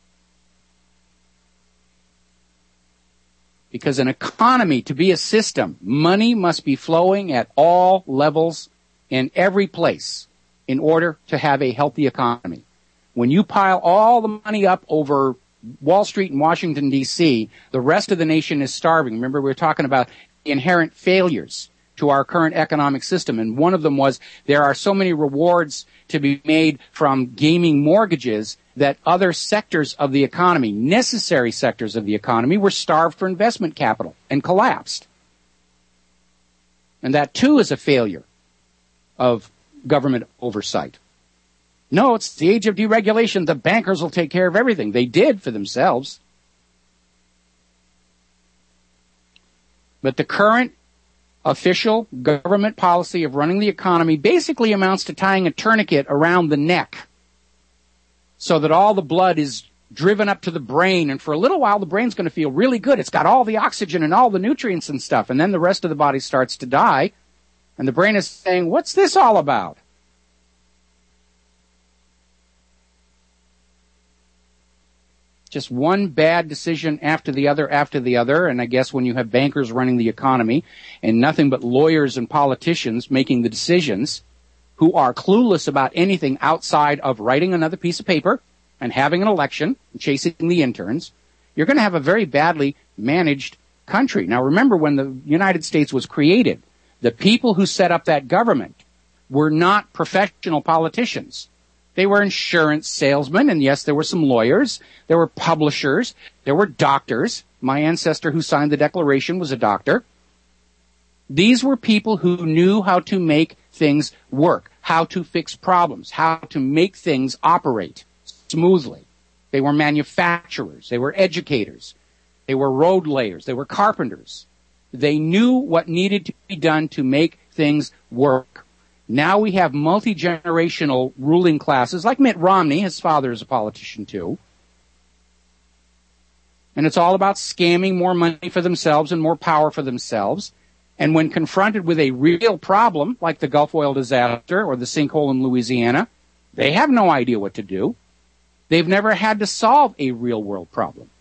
Speaker 2: Because an economy, to be a system, money must be flowing at all levels in every place in order to have a healthy economy. When you pile all the money up over Wall Street and Washington, D.C., the rest of the nation is starving. Remember, we were talking about the inherent failures to our current economic system, and one of them was there are so many rewards to be made from gaming mortgages that other sectors of the economy, necessary sectors of the economy, were starved for investment capital and collapsed. And that, too, is a failure of government oversight. No, it's the age of deregulation. The bankers will take care of everything. They did for themselves. But the current official government policy of running the economy basically amounts to tying a tourniquet around the neck so that all the blood is driven up to the brain, and for a little while the brain's going to feel really good. It's got all the oxygen and all the nutrients and stuff, and then the rest of the body starts to die, and the brain is saying, what's this all about? Just one bad decision after the other, and I guess when you have bankers running the economy and nothing but lawyers and politicians making the decisions who are clueless about anything outside of writing another piece of paper and having an election and chasing the interns, you're going to have a very badly managed country. Now remember, when the United States was created, the people who set up that government were not professional politicians. They were insurance salesmen, and yes, there were some lawyers, there were publishers, there were doctors. My ancestor who signed the Declaration was a doctor. These were people who knew how to make things work, how to fix problems, how to make things operate smoothly. They were manufacturers, they were educators, they were road layers, they were carpenters. They knew what needed to be done to make things work. Now we have multi-generational ruling classes like Mitt Romney. His father is a politician too. And it's all about scamming more money for themselves and more power for themselves. And when confronted with a real problem like the Gulf oil disaster or the sinkhole in Louisiana, they have no idea what to do. They've never had to solve a real world problem.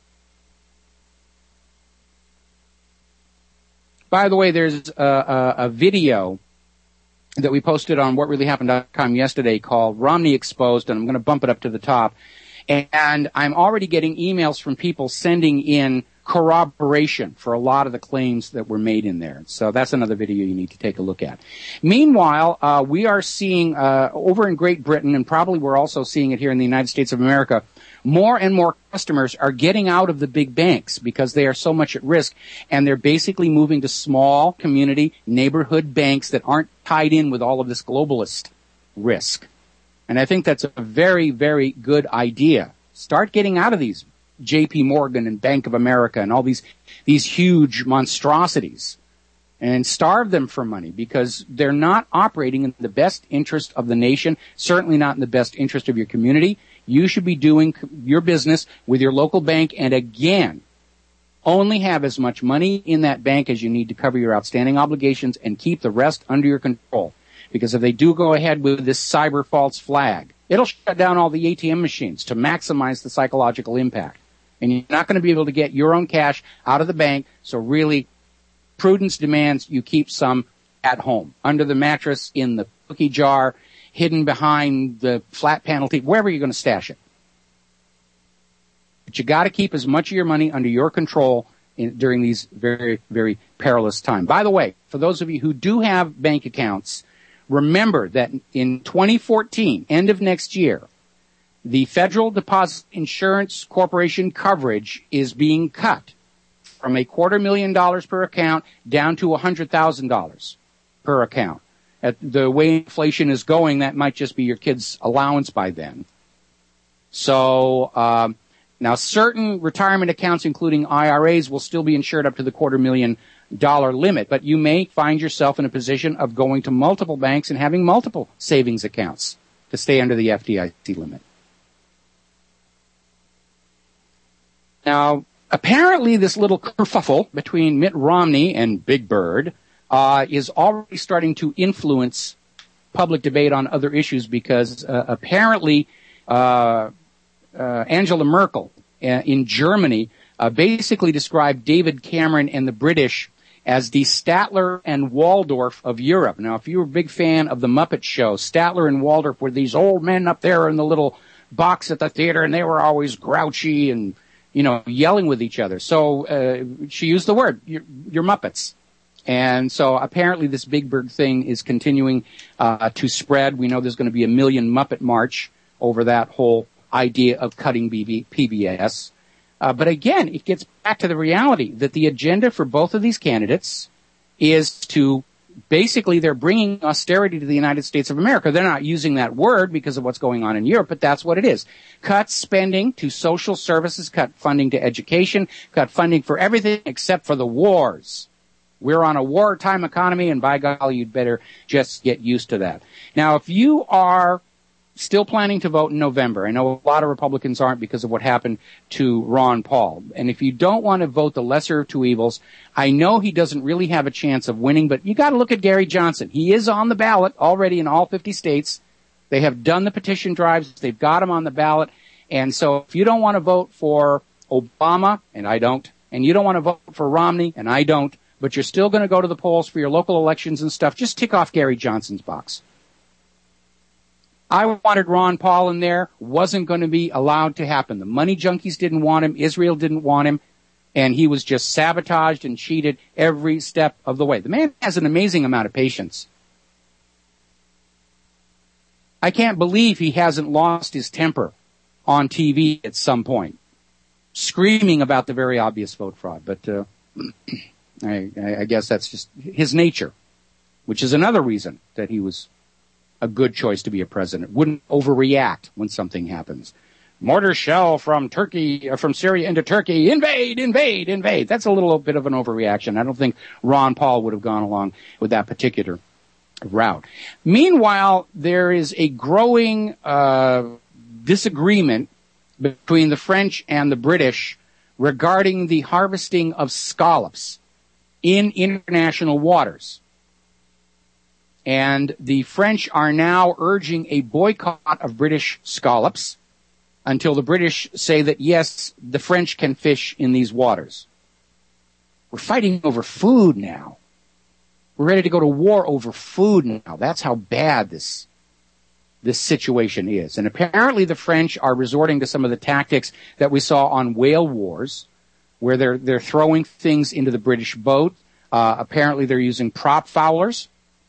Speaker 2: By the way, there's a video that we posted on whatreallyhappened.com yesterday called Romney Exposed, and I'm going to bump it up to the top. And I'm already getting emails from people sending in corroboration for a lot of the claims that were made in there. So that's another video you need to take a look at. Meanwhile, we are seeing over in Great Britain, and probably we're also seeing it here in the United States of America, more and more customers are getting out of the big banks because they are so much at risk, and they're basically moving to small community neighborhood banks that aren't tied in with all of this globalist risk. And I think that's a very, very good idea. Start getting out of these J.P. Morgan and Bank of America and all these huge monstrosities and starve them for money because they're not operating in the best interest of the nation, certainly not in the best interest of your community. You should be doing your business with your local bank, and again, only have as much money in that bank as you need to cover your outstanding obligations and keep the rest under your control. Because if they do go ahead with this cyber false flag, it'll shut down all the ATM machines to maximize the psychological impact. And you're not going to be able to get your own cash out of the bank, so really, prudence demands you keep some at home, under the mattress, in the cookie jar, hidden behind the flat panel TV, wherever you're going to stash it. But you got to keep as much of your money under your control during these very, very perilous times. By the way, for those of you who do have bank accounts, remember that in 2014, end of next year, the Federal Deposit Insurance Corporation coverage is being cut from $250,000 per account down to $100,000 per account. At the way inflation is going, that might just be your kid's allowance by then. So, now certain retirement accounts, including IRAs, will still be insured up to the $250,000 limit, but you may find yourself in a position of going to multiple banks and having multiple savings accounts to stay under the FDIC limit. Now, apparently this little kerfuffle between Mitt Romney and Big Bird is already starting to influence public debate on other issues because apparently Angela Merkel in Germany basically described David Cameron and the British as the Statler and Waldorf of Europe. Now, if you're a big fan of the Muppet Show, Statler and Waldorf were these old men up there in the little box at the theater, and they were always grouchy and, you know, yelling with each other. So she used the word, you're Muppets. And so apparently this Big Bird thing is continuing to spread. We know there's going to be a Million Muppet March over that whole idea of cutting PBS. But again, it gets back to the reality that the agenda for both of these candidates is to basically they're bringing austerity to the United States of America. They're not using that word because of what's going on in Europe, but that's what it is. Cut spending to social services, cut funding to education, cut funding for everything except for the wars. We're on a wartime economy, and by golly, you'd better just get used to that. Now, if you are still planning to vote in November, I know a lot of Republicans aren't because of what happened to Ron Paul, and if you don't want to vote the lesser of two evils, I know he doesn't really have a chance of winning, but you got to look at Gary Johnson. He is on the ballot already in all 50 states. They have done the petition drives. They've got him on the ballot. And so if you don't want to vote for Obama, and I don't, and you don't want to vote for Romney, and I don't, but you're still going to go to the polls for your local elections and stuff, just tick off Gary Johnson's box. I wanted Ron Paul in there, wasn't going to be allowed to happen. The money junkies didn't want him, Israel didn't want him, and he was just sabotaged and cheated every step of the way. The man has an amazing amount of patience. I can't believe he hasn't lost his temper on TV at some point, screaming about the very obvious vote fraud, but I guess that's just his nature, which is another reason that he was a good choice to be a president. Wouldn't overreact when something happens. Mortar shell from Syria into Turkey. Invade, invade, invade. That's a little bit of an overreaction. I don't think Ron Paul would have gone along with that particular route. Meanwhile, there is a growing disagreement between the French and the British regarding the harvesting of scallops in international waters. And the French are now urging a boycott of British scallops until the British say that, yes, the French can fish in these waters. We're fighting over food now. We're ready to go to war over food now. That's how bad this situation is. And apparently the French are resorting to some of the tactics that we saw on whale wars, where they're throwing things into the British boat. Apparently they're using prop fowlers.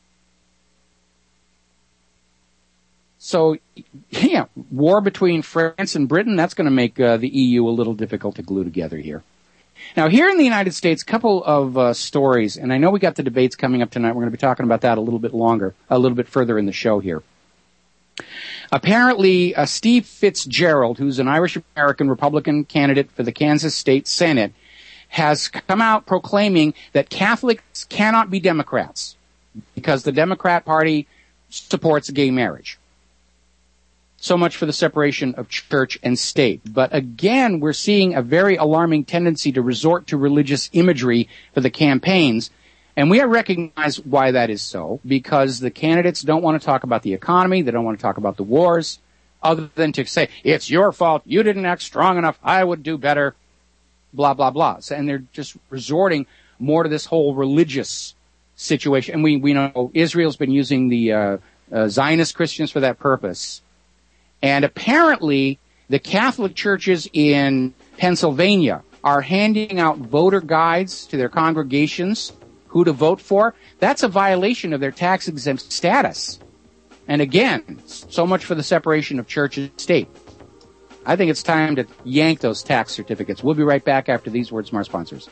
Speaker 2: So, yeah, war between France and Britain, that's going to make the EU a little difficult to glue together here. Now, here in the United States, a couple of stories, and I know we got the debates coming up tonight. We're going to be talking about that a little bit further in the show here. Apparently, Steve Fitzgerald, who's an Irish-American Republican candidate for the Kansas State Senate, has come out proclaiming that Catholics cannot be Democrats because the Democrat Party supports gay marriage. So much for the separation of church and state. But again, we're seeing a very alarming tendency to resort to religious imagery for the campaigns. And we recognize why that is so, because the candidates don't want to talk about the economy, they don't want to talk about the wars, other than to say, it's your fault, you didn't act strong enough, I would do better, blah, blah, blah. So, and they're just resorting more to this whole religious situation. And we know Israel's been using the Zionist Christians for that purpose. And apparently, the Catholic churches in Pennsylvania are handing out voter guides to their congregations who to vote for. That's a violation of their tax-exempt status. And again, so much for the separation of church and state. I think it's time to yank those tax certificates. We'll be right back after these words from our sponsors.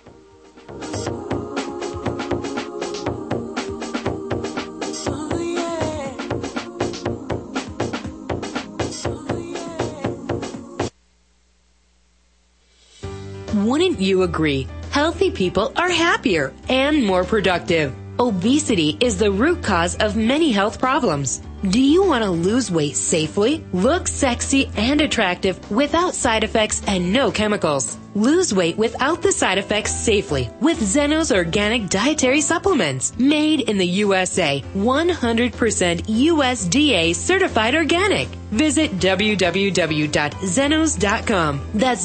Speaker 15: Wouldn't you agree? Healthy people are happier and more productive. Obesity is the root cause of many health problems. Do you want to lose weight safely, look sexy and attractive without side effects and no chemicals? Lose weight without the side effects safely with Zenos Organic Dietary Supplements. Made in the USA, 100% USDA certified organic. Visit www.zenos.com. That's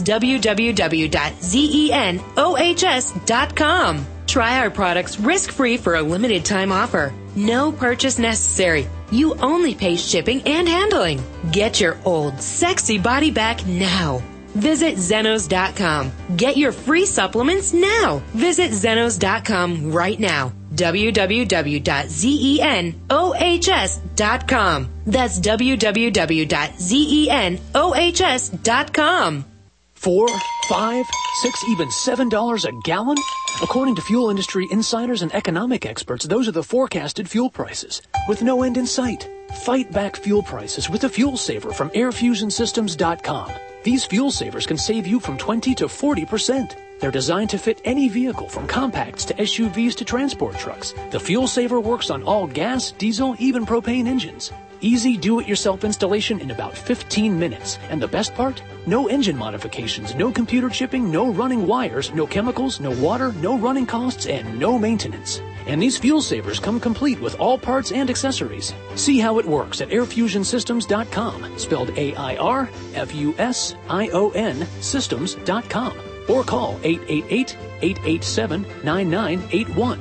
Speaker 15: www.zenohs.com. Try our products risk-free for a limited time offer. No purchase necessary. You only pay shipping and handling. Get your old, sexy body back now. Visit Zenos.com. Get your free supplements now. Visit Zenos.com right now. www.zenohs.com. That's www.zenohs.com.
Speaker 16: $4, $5, $6, even $7 a gallon? According to fuel industry insiders and economic experts, those are the forecasted fuel prices, with no end in sight. Fight back fuel prices with a fuel saver from airfusionsystems.com. These fuel savers can save you from 20 to 40%. They're designed to fit any vehicle, from compacts to SUVs to transport trucks. The fuel saver works on all gas, diesel, even propane engines. Easy do-it-yourself installation in about 15 minutes. And the best part? No engine modifications, no computer chipping, no running wires, no chemicals, no water, no running costs, and no maintenance. And these fuel savers come complete with all parts and accessories. See how it works at airfusionsystems.com, spelled AIRFUSION systems.com, or call 888-887-9981,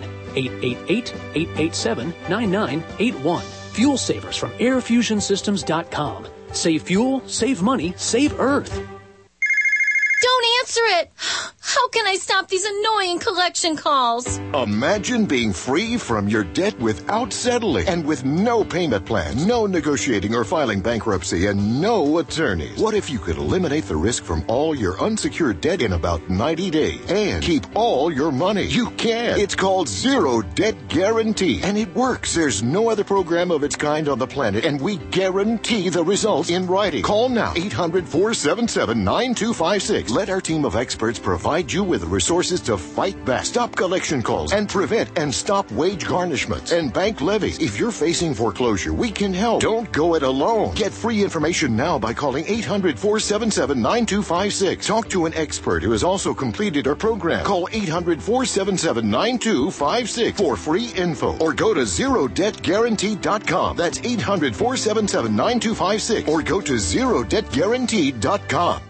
Speaker 16: 888-887-9981. Fuel savers from airfusionsystems.com. Save fuel, save money, save Earth.
Speaker 17: Don't answer it! How can I stop these annoying collection calls?
Speaker 18: Imagine being free from your debt without settling and with no payment plans, no negotiating or filing bankruptcy, and no attorneys. What if you could eliminate the risk from all your unsecured debt in about 90 days and keep all your money? You can. It's called Zero Debt Guarantee, and it works. There's no other program of its kind on the planet, and we guarantee the results in writing. Call now, 800-477-9256. Let our team of experts provide you with the resources to fight back, stop collection calls, and prevent and stop wage garnishments and bank levies. If you're facing foreclosure, we can help. Don't go it alone. Get free information now by calling 800-477-9256. Talk to an expert who has also completed our program. Call 800-477-9256 for free info, or go to ZeroDebtGuarantee.com. That's 800-477-9256, or go to ZeroDebtGuarantee.com.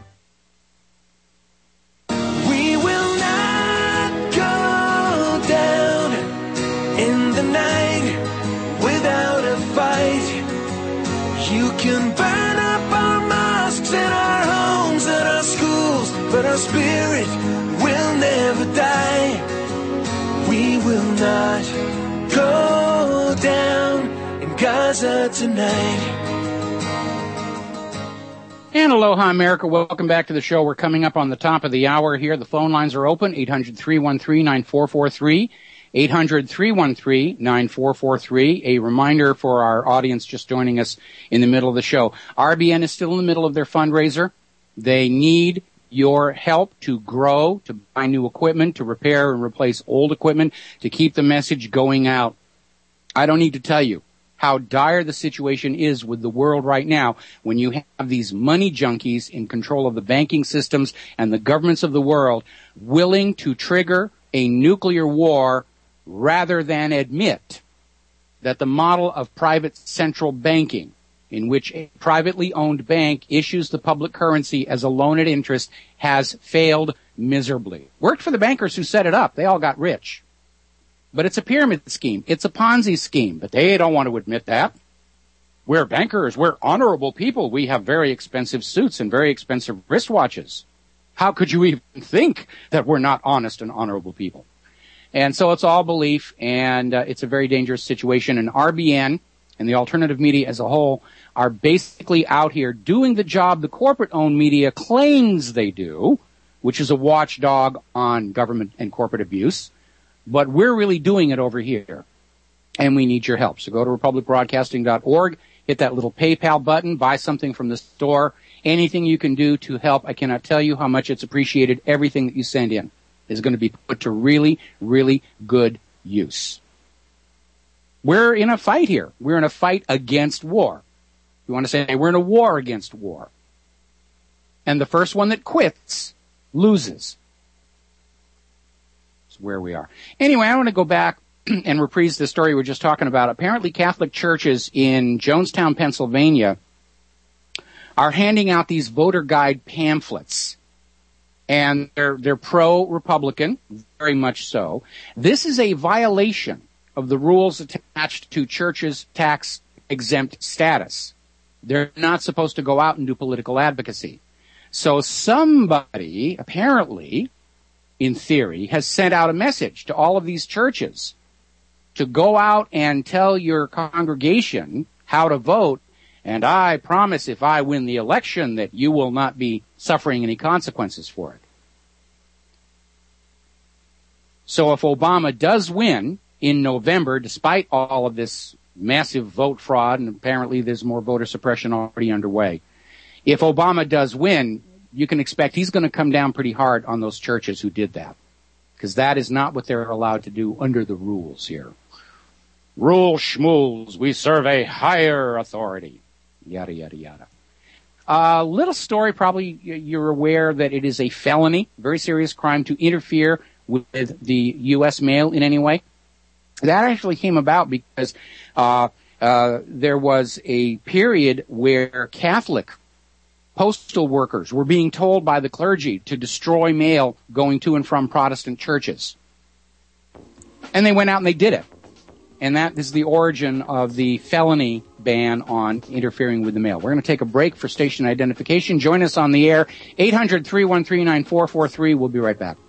Speaker 14: You can burn up our mosques and our homes and our schools, but our spirit will never die. We will not go down in Gaza tonight.
Speaker 2: And aloha, America. Welcome back to the show. We're coming up on the top of the hour here. The phone lines are open, 800-313-9443. 800-313-9443. A reminder for our audience just joining us in the middle of the show. RBN is still in the middle of their fundraiser. They need your help to grow, to buy new equipment, to repair and replace old equipment, to keep the message going out. I don't need to tell you how dire the situation is with the world right now when you have these money junkies in control of the banking systems and the governments of the world willing to trigger a nuclear war rather than admit that the model of private central banking, in which a privately owned bank issues the public currency as a loan at interest, has failed miserably. Worked for the bankers who set it up. They all got rich. But it's a pyramid scheme. It's a Ponzi scheme. But they don't want to admit that. We're bankers. We're honorable people. We have very expensive suits and very expensive wristwatches. How could you even think that we're not honest and honorable people? And so it's all belief, and it's a very dangerous situation. And RBN and the alternative media as a whole are basically out here doing the job the corporate-owned media claims they do, which is a watchdog on government and corporate abuse. But we're really doing it over here, and we need your help. So go to republicbroadcasting.org, hit that little PayPal button, buy something from the store. Anything you can do to help, I cannot tell you how much it's appreciated. Everything that you send in is going to be put to really, really good use. We're in a fight here. We're in a fight against war. You want to say we're in a war against war. And the first one that quits loses. That's where we are. Anyway, I want to go back and reprise the story we were just talking about. Apparently Catholic churches in Jonestown, Pennsylvania are handing out these voter guide pamphlets. And they're pro-Republican, very much so. This is a violation of the rules attached to churches' tax-exempt status. They're not supposed to go out and do political advocacy. So somebody, apparently, in theory, has sent out a message to all of these churches to go out and tell your congregation how to vote, and I promise if I win the election that you will not be suffering any consequences for it. So if Obama does win in November, despite all of this massive vote fraud, and apparently there's more voter suppression already underway, if Obama does win, you can expect he's going to come down pretty hard on those churches who did that, because that is not what they're allowed to do under the rules here. Rule schmools, we serve a higher authority. Yada, yada, yada. Little story, probably you're aware that it is a felony, very serious crime, to interfere with the U.S. mail in any way. That actually came about because there was a period where Catholic postal workers were being told by the clergy to destroy mail going to and from Protestant churches. And they went out and they did it. And that is the origin of the felony ban on interfering with the mail. We're going to take a break for station identification. Join us on the air, 800-313-9443. We'll be right back.